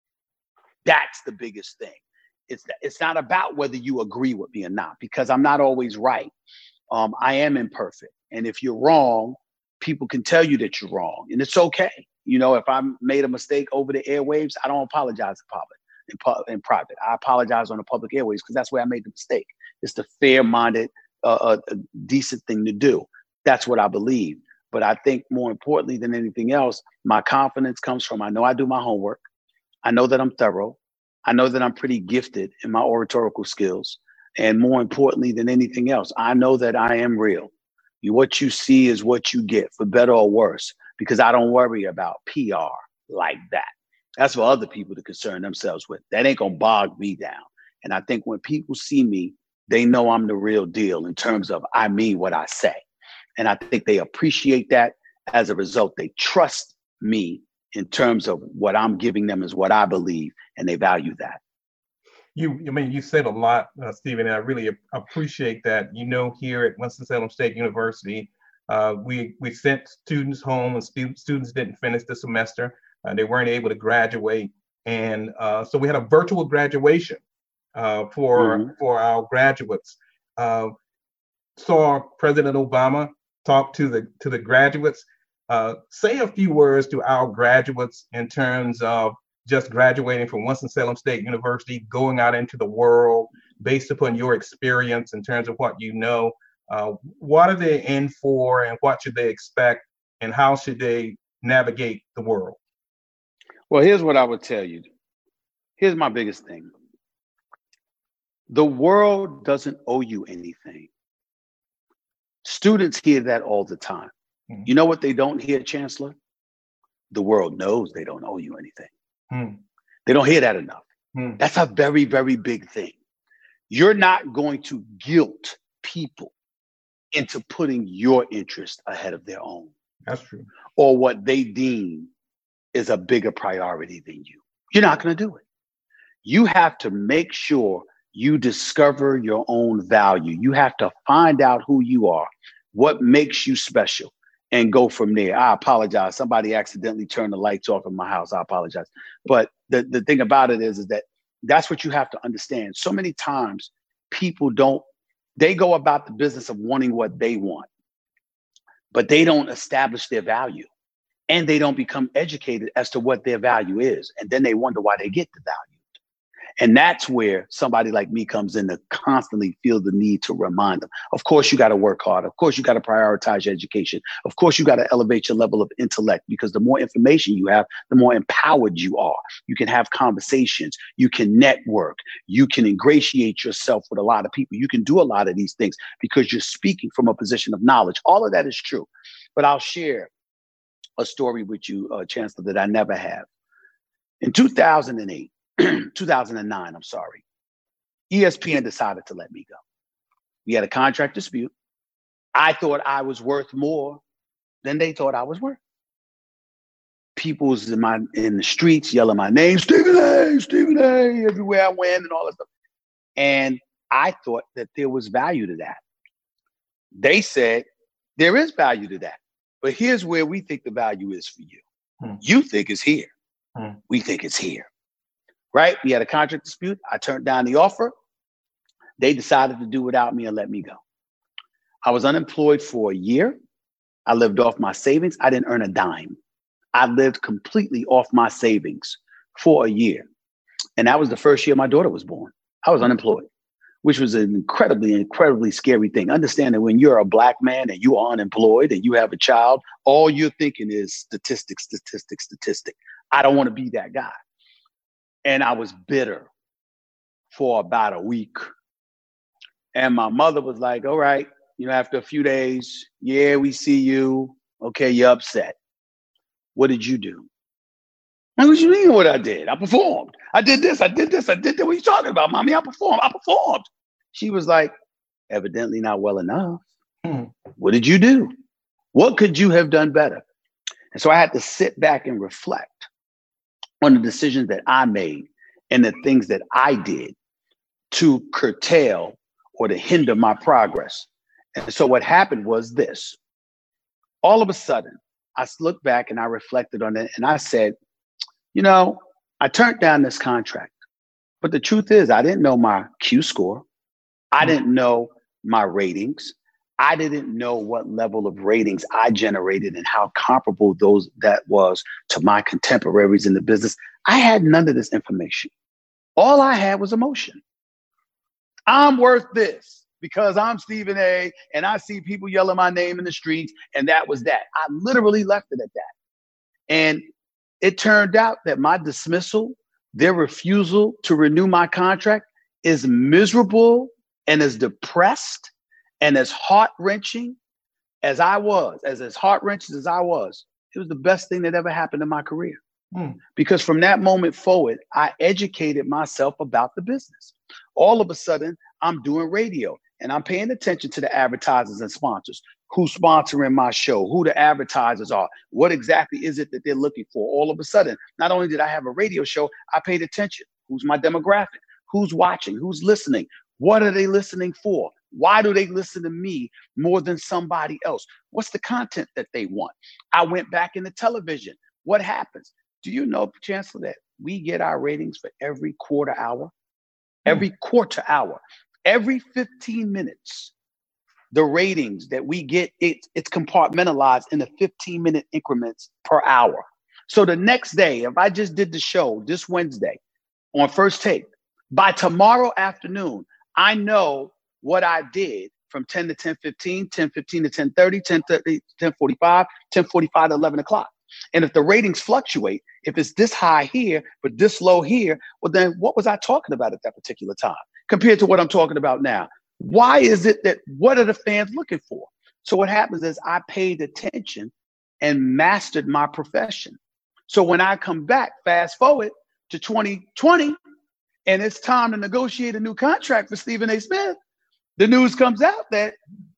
That's the biggest thing. It's, it's not about whether you agree with me or not, because I'm not always right. Um, I am imperfect. And if you're wrong, people can tell you that you're wrong, and it's okay. You know, if I made a mistake over the airwaves, I don't apologize in public, in, pu- in private. I apologize on the public airwaves because that's where I made the mistake. It's the fair-minded, uh, a decent thing to do. That's what I believe. But I think more importantly than anything else, my confidence comes from, I know I do my homework. I know that I'm thorough. I know that I'm pretty gifted in my oratorical skills. And more importantly than anything else, I know that I am real. You, what you see is what you get, for better or worse, because I don't worry about P R like that. That's for other people to concern themselves with. That ain't gonna bog me down. And I think when people see me, they know I'm the real deal in terms of I mean what I say. And I think they appreciate that. As a result, they trust me in terms of what I'm giving them is what I believe, and they value that. You, I mean, you said a lot, uh, Stephen, and I really appreciate that. You know, here at Winston-Salem State University, uh, we we sent students home, and stu- students didn't finish the semester. Uh, they weren't able to graduate, and uh, so we had a virtual graduation uh, for mm-hmm. for our graduates. Uh, saw President Obama talk to the to the graduates. Uh, say a few words to our graduates in terms of just graduating from Winston-Salem State University, going out into the world based upon your experience in terms of what you know. Uh, what are they in for, and what should they expect, and how should they navigate the world? Well, here's what I would tell you. Here's my biggest thing. The world doesn't owe you anything. Students hear that all the time. Mm-hmm. You know what they don't hear, Chancellor? The world knows they don't owe you anything. Hmm. They don't hear that enough. Hmm. That's a very, very big thing. You're not going to guilt people into putting your interest ahead of their own. That's true. Or what they deem is a bigger priority than you. You're not going to do it. You have to make sure you discover your own value. You have to find out who you are, what makes you special, and go from there. I apologize. Somebody accidentally turned the lights off in my house. I apologize. But the, the thing about it is, is that that's what you have to understand. So many times people don't, they go about the business of wanting what they want, but they don't establish their value, and they don't become educated as to what their value is. And then they wonder why they get the value. And that's where somebody like me comes in to constantly feel the need to remind them. Of course, you got to work hard. Of course, you got to prioritize your education. Of course, you got to elevate your level of intellect, because the more information you have, the more empowered you are. You can have conversations. You can network. You can ingratiate yourself with a lot of people. You can do a lot of these things because you're speaking from a position of knowledge. All of that is true. But I'll share a story with you, uh, Chancellor, that I never have. In two thousand eight, two thousand nine, I'm sorry, E S P N decided to let me go. We had a contract dispute. I thought I was worth more than they thought I was worth. People was in, my, in the streets yelling my name, Stephen A, Stephen A, everywhere I went and all that stuff. And I thought that there was value to that. They said, there is value to that. But here's where we think the value is for you. Hmm. You think it's here. Hmm. We think it's here, right? We had a contract dispute. I turned down the offer. They decided to do without me and let me go. I was unemployed for a year. I lived off my savings. I didn't earn a dime. I lived completely off my savings for a year. And that was the first year my daughter was born. I was unemployed, which was an incredibly, incredibly scary thing. Understand that when you're a Black man and you are unemployed and you have a child, all you're thinking is statistics, statistics, statistics. I don't want to be that guy. And I was bitter for about a week. And my mother was like, all right, you know, after a few days, yeah, we see you. Okay, you're upset. What did you do? Like, what you mean what I did? I performed. I did this, I did this, I did that. What are you talking about, mommy? I performed, I performed. She was like, evidently not well enough. Hmm. What did you do? What could you have done better? And so I had to sit back and reflect on the decisions that I made and the things that I did to curtail or to hinder my progress. And so what happened was this. All of a sudden, I looked back and I reflected on it and I said, you know, I turned down this contract, but the truth is I didn't know my Q score. I didn't know my ratings. I didn't know what level of ratings I generated and how comparable those that was to my contemporaries in the business. I had none of this information. All I had was emotion. I'm worth this because I'm Stephen A. and I see people yelling my name in the streets, and that was that. I literally left it at that. And it turned out that my dismissal, their refusal to renew my contract, is miserable and as depressed and as heart-wrenching as I was, as as heart-wrenching as I was. It was the best thing that ever happened in my career. Hmm. Because from that moment forward, I educated myself about the business. All of a sudden, I'm doing radio and I'm paying attention to the advertisers and sponsors. Who's sponsoring my show, who the advertisers are, what exactly is it that they're looking for. All of a sudden, not only did I have a radio show, I paid attention. Who's my demographic? Who's watching? Who's listening? What are they listening for? Why do they listen to me more than somebody else? What's the content that they want? I went back into television. What happens? Do you know, Chancellor, that we get our ratings for every quarter hour? Every quarter hour, every fifteen minutes, the ratings that we get, it, it's compartmentalized in the fifteen minute increments per hour. So the next day, if I just did the show this Wednesday on First Take, by tomorrow afternoon, I know what I did from ten to ten fifteen, ten fifteen to ten thirty, ten thirty, ten forty-five, ten forty-five to eleven o'clock. And if the ratings fluctuate, if it's this high here, but this low here, well, then what was I talking about at that particular time compared to what I'm talking about now? Why is it that, what are the fans looking for? So what happens is I paid attention and mastered my profession. So when I come back, fast forward to twenty twenty, and it's time to negotiate a new contract for Stephen A. Smith, the news comes out that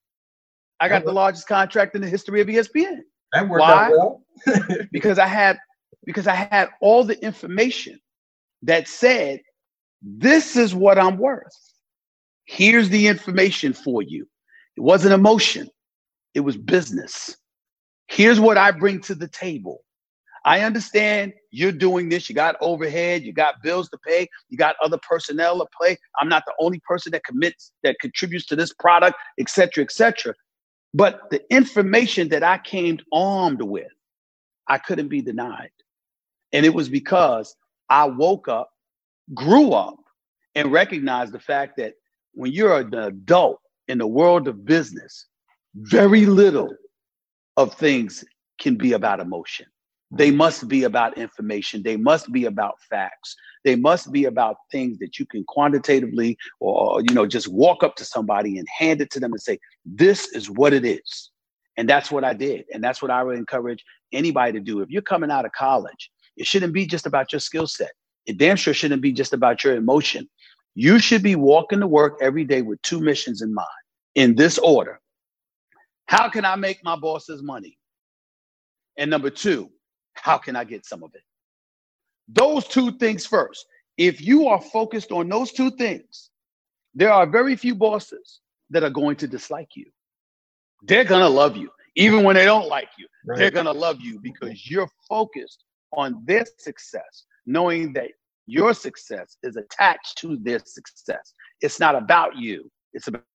I got the largest contract in the history of E S P N. That worked Why? out well. because I had because I had all the information that said, this is what I'm worth. Here's the information for you. It wasn't emotion. It was business. Here's what I bring to the table. I understand you're doing this. You got overhead. You got bills to pay. You got other personnel to pay. I'm not the only person that commits, that contributes to this product, et cetera, et cetera. But the information that I came armed with, I couldn't be denied. And it was because I woke up, grew up, and recognized the fact that when you're an adult in the world of business, very little of things can be about emotion. They must be about information. They must be about facts. They must be about things that you can quantitatively or, you know, just walk up to somebody and hand it to them and say, this is what it is. And that's what I did. And that's what I would encourage anybody to do. If you're coming out of college, it shouldn't be just about your skill set. It damn sure shouldn't be just about your emotion. You should be walking to work every day with two missions in mind, in this order. How can I make my bosses money? And number two, how can I get some of it? Those two things first. If you are focused on those two things, there are very few bosses that are going to dislike you. They're going to love you. Even when they don't like you, right. They're going to love you because you're focused on their success, knowing that your success is attached to their success. It's not about you. It's about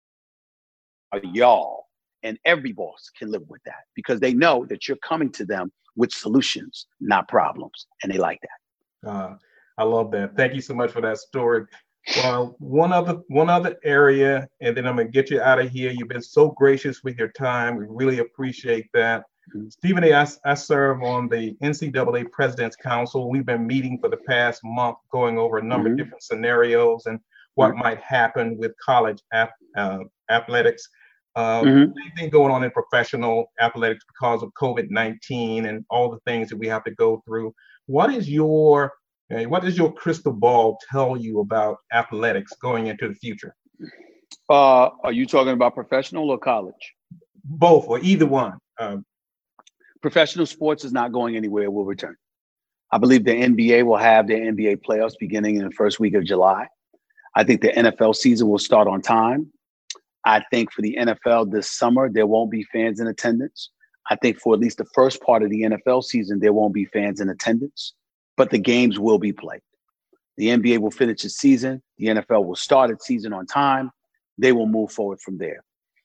y'all. And every boss can live with that because they know that you're coming to them with solutions, not problems. And they like that. Uh, I love that. Thank you so much for that story. Well, one other one other area, and then I'm gonna get you out of here. You've been so gracious with your time. We really appreciate that. Mm-hmm. Stephen A., I, I serve on the N C double A President's Council. We've been meeting for the past month, going over a number mm-hmm. of different scenarios and what mm-hmm. might happen with college ap- uh, athletics. Uh, mm-hmm. Anything going on in professional athletics because of COVID nineteen and all the things that we have to go through. What is your uh, what does your crystal ball tell you about athletics going into the future? Uh, are you talking about professional or college? Both, or either one. Um, professional sports is not going anywhere. It will return. I believe the N B A will have their N B A playoffs beginning in the first week of July. I think the N F L season will start on time. I think for the N F L this summer, there won't be fans in attendance. I think for at least the first part of the N F L season, there won't be fans in attendance, but the games will be played. The N B A will finish its season. The N F L will start its season on time. They will move forward from there.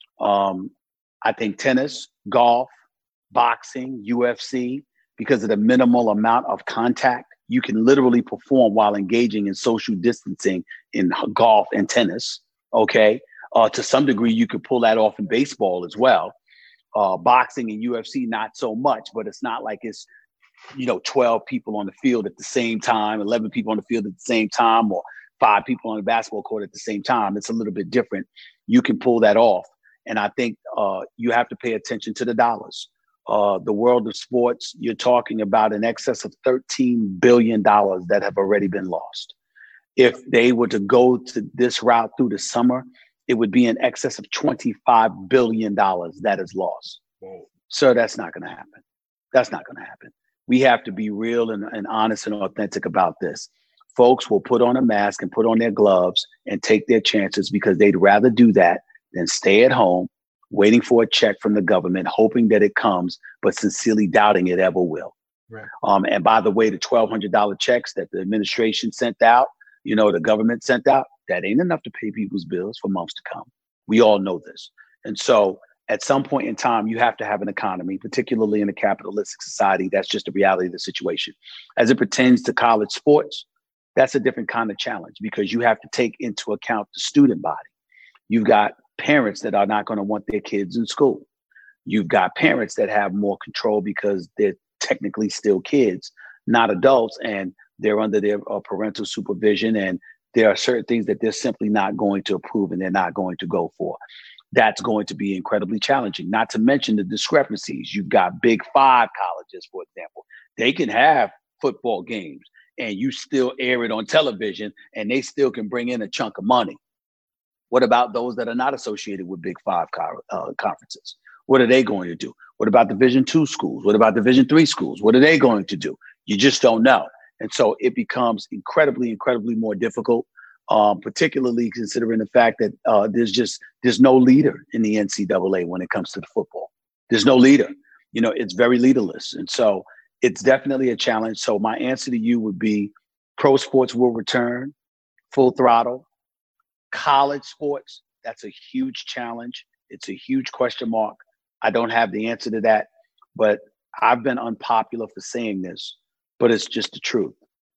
Um, I think tennis, golf, boxing, U F C, because of the minimal amount of contact, you can literally perform while engaging in social distancing in golf and tennis, okay? Uh, to some degree, you could pull that off in baseball as well. Uh, boxing and U F C, not so much, but it's not like it's, you know, twelve people on the field at the same time, eleven people on the field at the same time, or five people on the basketball court at the same time. It's a little bit different. You can pull that off. And I think uh, you have to pay attention to the dollars. Uh, the world of sports, you're talking about in excess of thirteen billion dollars that have already been lost. If they were to go to this route through the summer, it would be in excess of twenty-five billion dollars that is lost. Whoa. Sir, that's not going to happen. That's not going to happen. We have to be real and, and honest and authentic about this. Folks will put on a mask and put on their gloves and take their chances because they'd rather do that than stay at home, waiting for a check from the government, hoping that it comes, but sincerely doubting it ever will. Right. Um, and by the way, the twelve hundred dollars checks that the administration sent out, you know, the government sent out, that ain't enough to pay people's bills for months to come. We all know this. And so at some point in time, you have to have an economy, particularly in a capitalistic society. That's just the reality of the situation. As it pertains to college sports, that's a different kind of challenge because you have to take into account the student body. You've got parents that are not going to want their kids in school. You've got parents that have more control because they're technically still kids, not adults, and they're under their uh, parental supervision. And there are certain things that they're simply not going to approve and they're not going to go for. That's going to be incredibly challenging, not to mention the discrepancies. You've got Big Five colleges, for example. They can have football games and you still air it on television and they still can bring in a chunk of money. What about those that are not associated with Big Five co- uh, conferences? What are they going to do? What about Division two schools? What about Division three schools? What are they going to do? You just don't know. And so it becomes incredibly, incredibly more difficult, um, particularly considering the fact that uh, there's just there's no leader in the N C double A when it comes to the football. There's no leader. You know, it's very leaderless. And so it's definitely a challenge. So my answer to you would be pro sports will return full throttle. College sports, that's a huge challenge. It's a huge question mark. I don't have the answer to that, but I've been unpopular for saying this, but it's just the truth.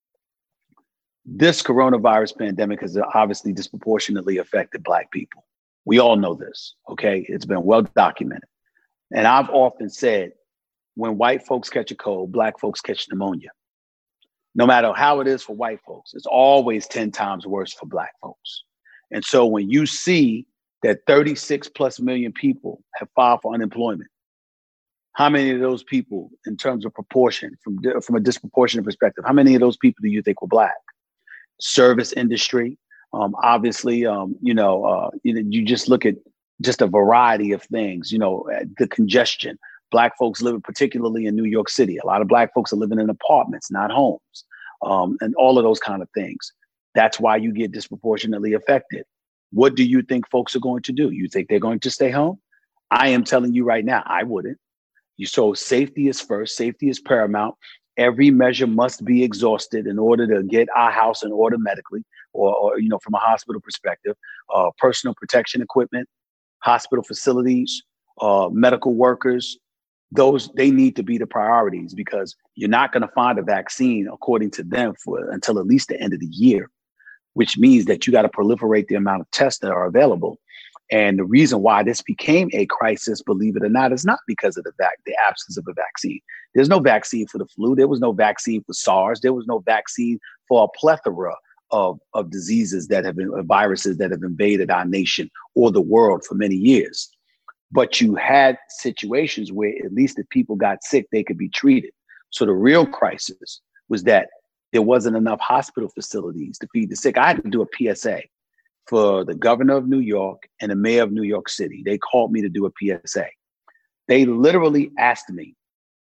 This coronavirus pandemic has obviously disproportionately affected Black people. We all know this, okay? It's been well documented. And I've often said, when white folks catch a cold, Black folks catch pneumonia. No matter how it is for white folks, it's always ten times worse for Black folks. And so when you see that thirty-six plus million people have filed for unemployment, how many of those people, in terms of proportion, from, from a disproportionate perspective, how many of those people do you think were Black? Service industry, um, obviously, um, you know, uh, you know, you just look at just a variety of things, you know, the congestion. Black folks living, particularly in New York City. A lot of Black folks are living in apartments, not homes, um, and all of those kind of things. That's why you get disproportionately affected. What do you think folks are going to do? You think they're going to stay home? I am telling you right now, I wouldn't. You so safety is first, safety is paramount. Every measure must be exhausted in order to get our house in order medically, or, or you know, from a hospital perspective. Uh, personal protection equipment, hospital facilities, uh, medical workers, those, they need to be the priorities, because you're not going to find a vaccine, according to them, for until at least the end of the year, which means that you got to proliferate the amount of tests that are available. And the reason why this became a crisis, believe it or not, is not because of the vac- the absence of a vaccine. There's no vaccine for the flu. There was no vaccine for SARS. There was no vaccine for a plethora of, of diseases that have been, uh, viruses that have invaded our nation or the world for many years. But you had situations where at least if people got sick, they could be treated. So the real crisis was that there wasn't enough hospital facilities to feed the sick. I had to do a P S A for the governor of New York and the mayor of New York City. They called me to do a P S A. They literally asked me,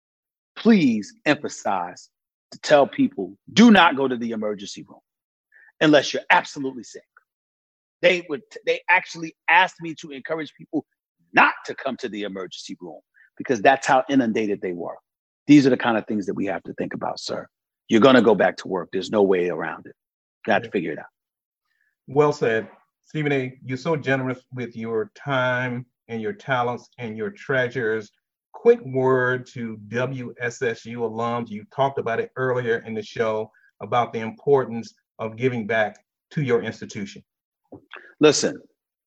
please emphasize to tell people, do not go to the emergency room unless you're absolutely sick. They would, they actually asked me to encourage people not to come to the emergency room, because that's how inundated they were. These are the kind of things that we have to think about, sir. You're going to go back to work. There's no way around it. You have to figure it out. Well said. Stephen A., you're so generous with your time and your talents and your treasures. Quick word to W S S U alums. You talked about it earlier in the show about the importance of giving back to your institution. Listen,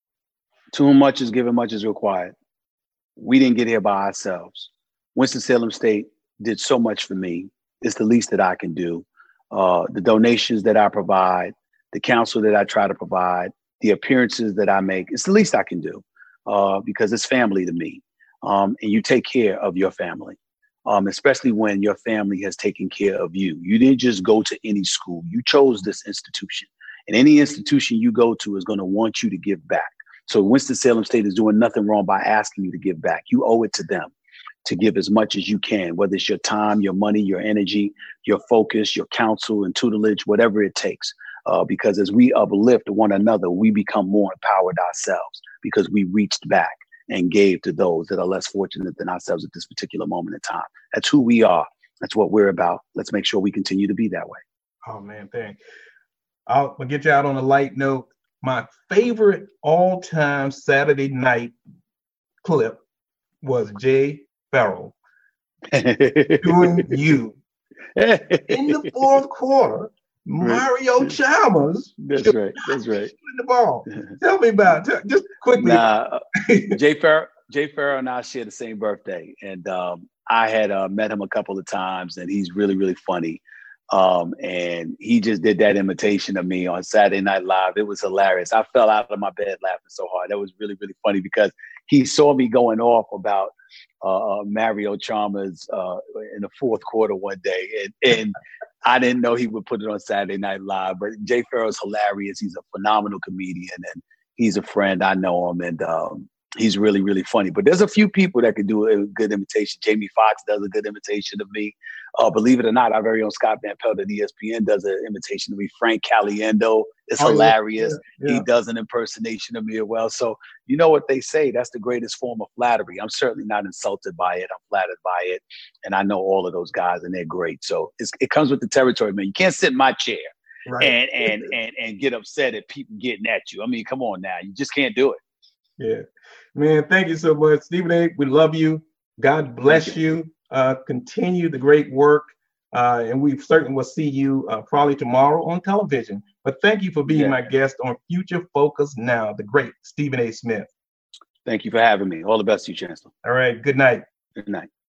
to whom much is given, much is required. We didn't get here by ourselves. Winston-Salem State did so much for me. It's the least that I can do. Uh, the donations that I provide, the counsel that I try to provide, the appearances that I make, it's the least I can do, uh, because it's family to me. Um, and you take care of your family, um, especially when your family has taken care of you. You didn't just go to any school. You chose this institution. And any institution you go to is going to want you to give back. So Winston-Salem State is doing nothing wrong by asking you to give back. You owe it to them to give as much as you can, whether it's your time, your money, your energy, your focus, your counsel and tutelage, whatever it takes. Uh, because as we uplift one another, we become more empowered ourselves, because we reached back and gave to those that are less fortunate than ourselves at this particular moment in time. That's who we are. That's what we're about. Let's make sure we continue to be that way. Oh, man, thanks. I'll get you out on a light note. My favorite all-time Saturday night clip was Jay Farrell doing you. In the fourth quarter, Mario Chalmers. That's right. That's right. The ball. Tell me about it. Just quickly. Nah, Jay Farrell, Jay Farrell and I share the same birthday, and um, I had uh, met him a couple of times, and he's really, really funny. Um, and he just did that imitation of me on Saturday Night Live. It was hilarious. I fell out of my bed laughing so hard. That was really, really funny, because he saw me going off about uh, Mario Chalmers uh, in the fourth quarter one day. And, and I didn't know he would put it on Saturday Night Live, but Jay Farrell's hilarious. He's a phenomenal comedian, and he's a friend. I know him, and um, he's really, really funny. But there's a few people that can do a good imitation. Jamie Foxx does a good imitation of me. Uh, believe it or not, our very own Scott Van Pelt at E S P N does an imitation of me. Frank Caliendo is oh, hilarious. Yeah, yeah. He does an impersonation of me as well. So you know what they say, that's the greatest form of flattery. I'm certainly not insulted by it. I'm flattered by it. And I know all of those guys, and they're great. So it's, it comes with the territory, man. You can't sit in my chair right. and, and, and, and get upset at people getting at you. I mean, come on now. You just can't do it. Yeah. Man, thank you so much. Stephen A., we love you. God bless you. you. Uh, continue the great work. Uh, and we certainly will see you uh, probably tomorrow on television. But thank you for being yeah. my guest on Future Focus Now, the great Stephen A. Smith. Thank you for having me. All the best to you, Chancellor. All right. Good night. Good night.